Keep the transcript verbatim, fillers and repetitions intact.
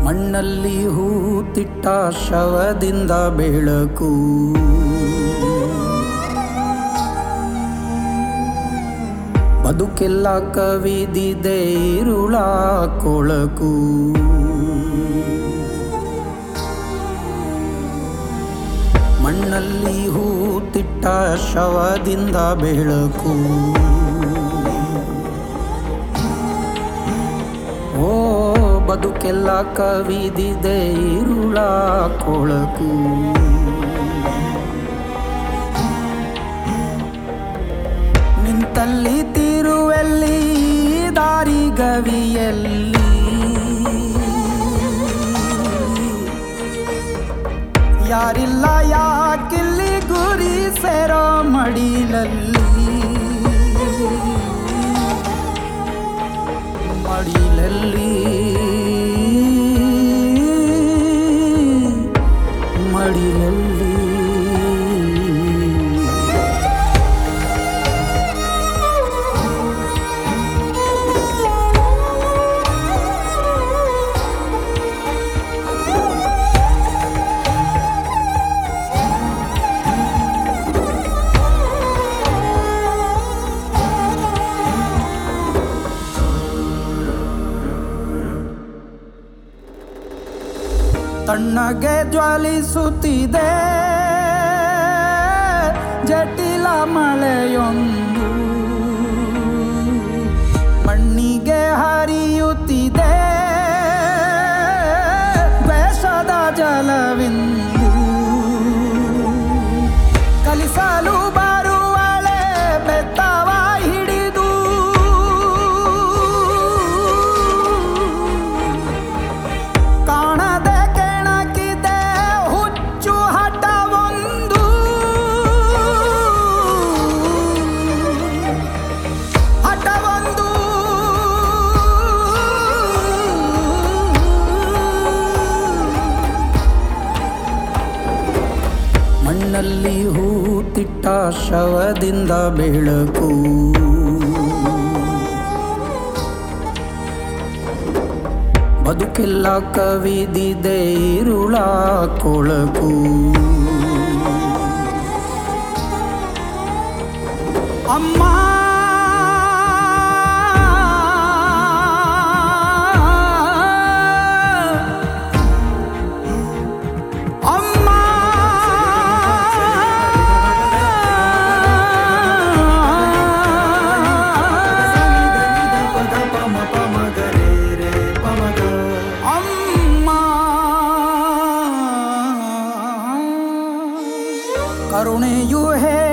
ಮಣ್ಣಲ್ಲಿ ಹೂತಿಟ್ಟ ಶವದಿಂದ ಬೆಳಕು, ಬದುಕೆಲ್ಲ ಕವಿದಿದೆ ಇರುಳ ಕೊಳಕು. ಮಣ್ಣಲ್ಲಿ ಹೂತಿಟ್ಟ ಶವದಿಂದ ಬೆಳಕು, ಓ ಬದುಕೆಲ್ಲ ಕವಿದಿದೆ ಇರುಳ ಕೊಳಕು. ನಿಂತಲ್ಲಿ ತಿರುವಲ್ಲಿ ದಾರಿಗವಿಯಲ್ಲಿ, ಯಾರಿಲ್ಲ ಯಾಕಿಲ್ಲಿ ಗುರಿ ಸೇರೋ ಮಡಿಲಲ್ಲಿ, ಮಡಿಲಲ್ಲಿ ಮಡಿಲಲ್ಲಿ. ತಣ್ಣಗೆ ಜ್ವಾಲಿಸುತ್ತಿದೆ ಜಟಿಲ ಮಳೆಯೊಂದು, ಮಣ್ಣಿಗೆ ಹರಿಯುತ್ತಿದೆ ದ್ವೇಷದ ಜಲವಿಂದು. ಕಲಿಸಲು ಬರುವಳೆ ಬೆತ್ತವ ಹಿಡಿದು, ಕಾಣದೆ ಮಣ್ಣಲ್ಲಿ ಹೂತಿಟ್ಟ ಶವದಿಂದ ಬೆಳಕು, ಬದುಕೆಲ್ಲ ಕವಿದಿದೆ ಇರುಳ ಕೊಳಕು. ಅಮ್ಮ ಕರುಣೆಯು ಹೇ